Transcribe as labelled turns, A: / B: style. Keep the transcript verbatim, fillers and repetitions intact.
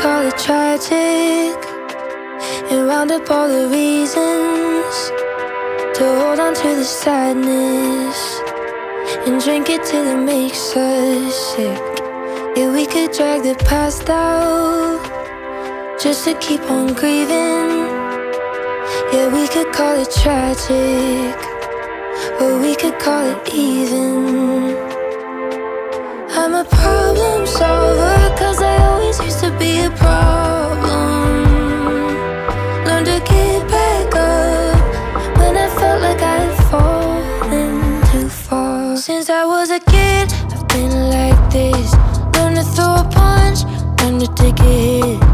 A: call it tragic and round up all the reasons to hold on to the sadness and drink it till it makes us sick. Yeah, we could drag the past out just to keep on grieving. Yeah, we could call it tragic, or we could call it even. I'm a problem solver, cause I always used to be a problem. Learned to get back up when I felt like I had fallen too far. Since I was a kid, I've been like this. Learn to throw a punch, learn to take a hit.